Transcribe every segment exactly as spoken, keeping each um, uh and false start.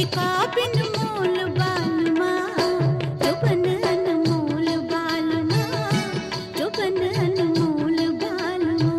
बिका बिन मोल बालमा जो बन अनमोल बालमा जो बन अनमोल बालमा।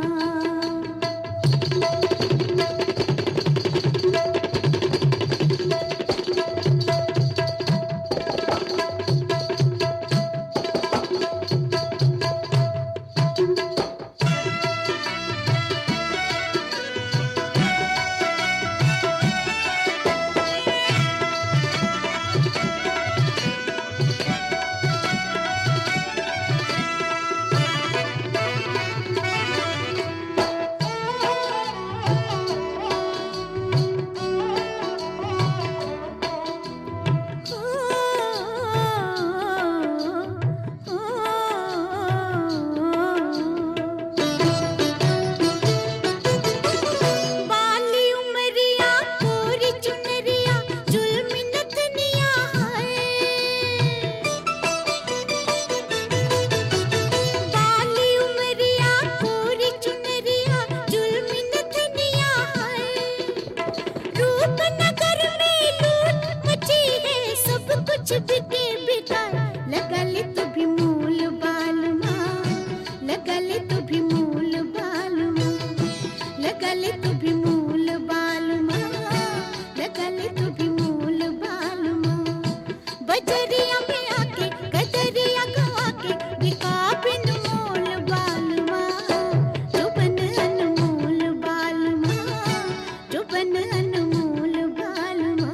बिके बिकार लगा ले तू भी मूल बालमा लगा ले तू भी मूल बालमा लगा ले तू भी मूल बालमा लगा ले तू भी मूल बालमा। बजरिया में आके कजरिया गवा के बिका बिन मोल बालमा जो बन अनमोल बालमा जो बन अनमोल बालमा।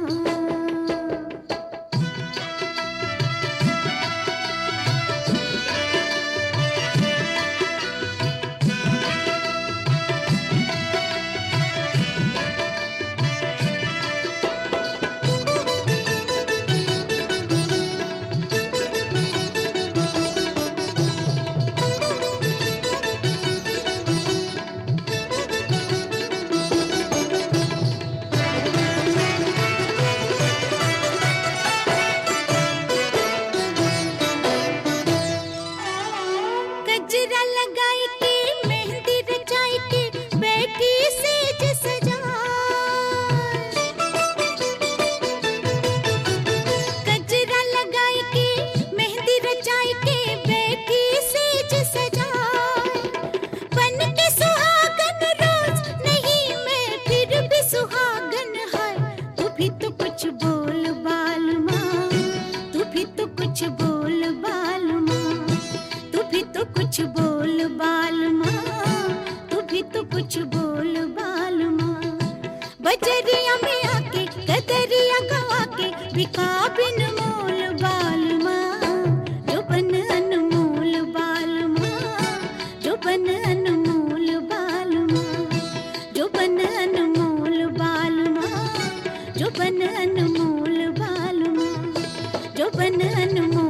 गजरा लगाई के मेहंदी रचाई के बैठी सेज सजाए गजरा लगाई के मेहंदी रचाई के बैठी सेज सजाए बन के सुहागन रोज नहीं मैं फिर भी सुहागन है। तू भी तो कुछ बोल बालमा तू भी तो कुछ बोल बालमा तू भी तो कुछ बोल बालमा तू भी तो कुछ बोल बालमा। बजरिया में आके कदरिया गवा के बिका बिन मोल बालमा जो बन अनमोल बालमा जो बन अनमोल बालमा जो बन अनमोल बालमा जो बन अनमोल बालमा जो बन अनमोल